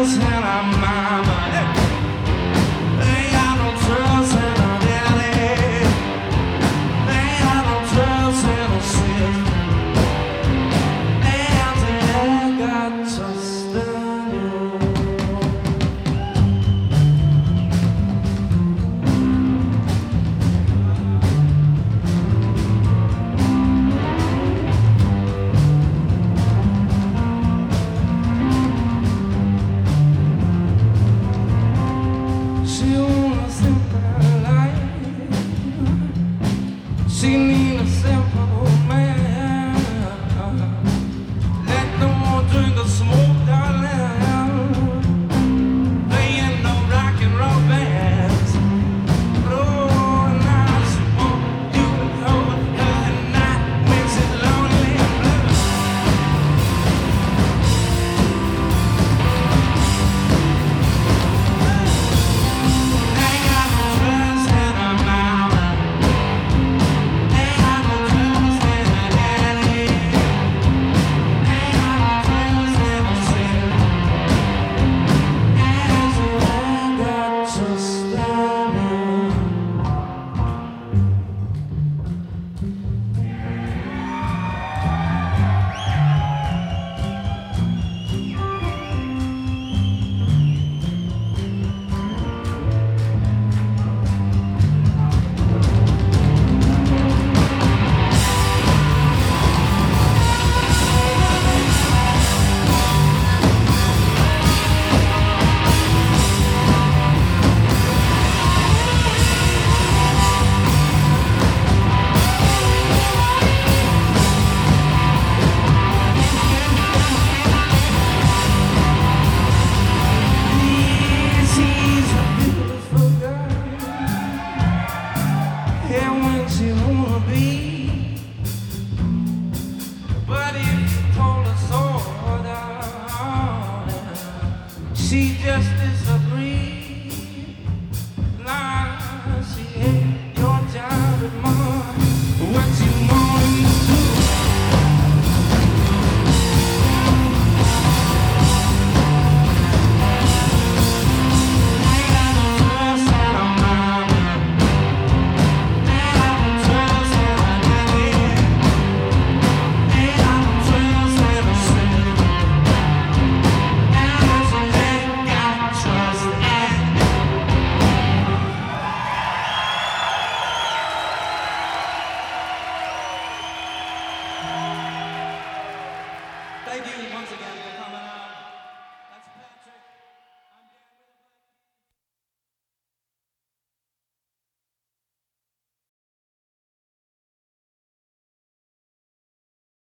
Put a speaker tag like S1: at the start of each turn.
S1: She need a simple man. Let no more drink or smoke, darling. Playing no rock and roll bands. Oh, now she want you to hold her at night when she's lonely and blue. Ain't got no trust in her mama. Ain't got no trust in her daddy. Ain't got no trust in herself. And she ain't got trust in him. She's a beautiful girl. Yeah, when she wanna be. But if you told her so, darling, she just